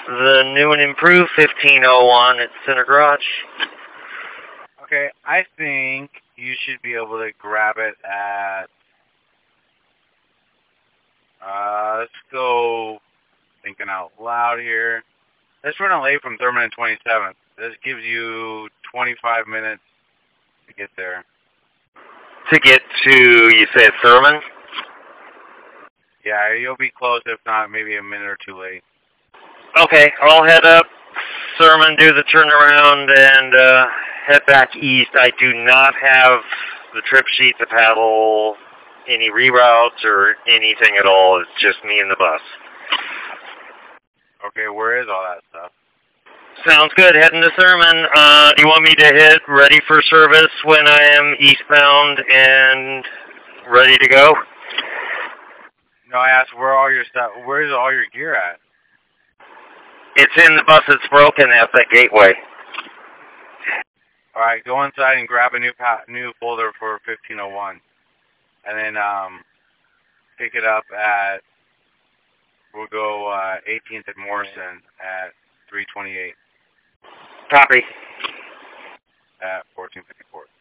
the new and improved 1501 at Center Garage. Okay, I think you should be able to grab it at, let's go, thinking out loud here. Let's run a late from Thurman and 27th. This gives you 25 minutes to get there. To get to, you said Thurman? Yeah, you'll be close, if not maybe a minute or two late. Okay, I'll head up Thurman, do the turnaround, and head back east. I do not have the trip sheet to paddle any reroutes or anything at all. It's just me and the bus. Okay, where is all that stuff? Sounds good. Heading to Thurman. Do you want me to hit ready for service when I am eastbound and ready to go? No, I asked where all your stuff. Where's all your gear at? It's in the bus that's broken at that gateway. All right, go inside and grab a new folder for 1501, and then pick it up at. We'll go 18th at Morrison at 328. Copy. At 1454.